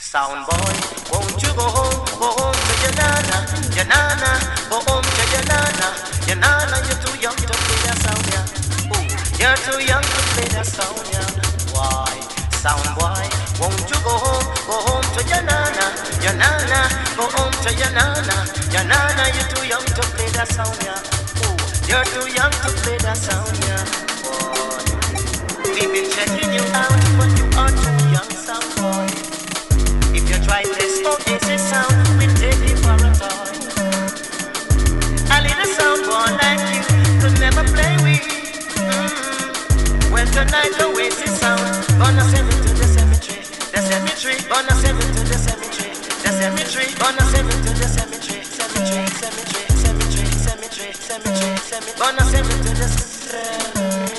Sound boy, won't you go home to your nana, go home to your nana, you're too young to play that sound, yeah. Ooh, you're too young to play that sound, yeah. Why, sound boy, won't you go home to your nana, go home to your nana, you're too young to play that sound, yeah. Ooh, you're too young to play that sound, yeah. Boy, we've been checking you out, but you are too young, sound boy. If you try this Oasis sound, we'll take you for a toy. A little sound boy like you could never play with. Well, tonight Oasis sound, gonna send it to the cemetery. The cemetery, gonna send it to the cemetery. The cemetery, gonna send it to the cemetery. Cemetery, cemetery, cemetery, cemetery, cemetery, cemetery, gonna send it to the cemetery.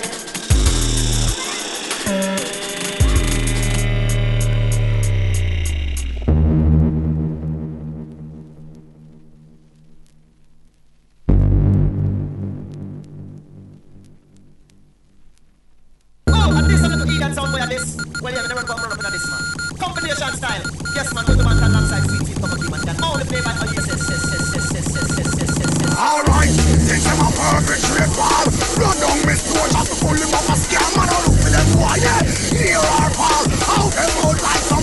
Sound boy this. Well, yeah, never come up with this man. Combination style. Yes, man, good man can alongside sweet sweet cup of tea man can only play by alright, think I'm a perfect trip ball. Run down Miss George, have to pull him off a scam. Man, I look for them boy, yeah. Here our pal, out them out like some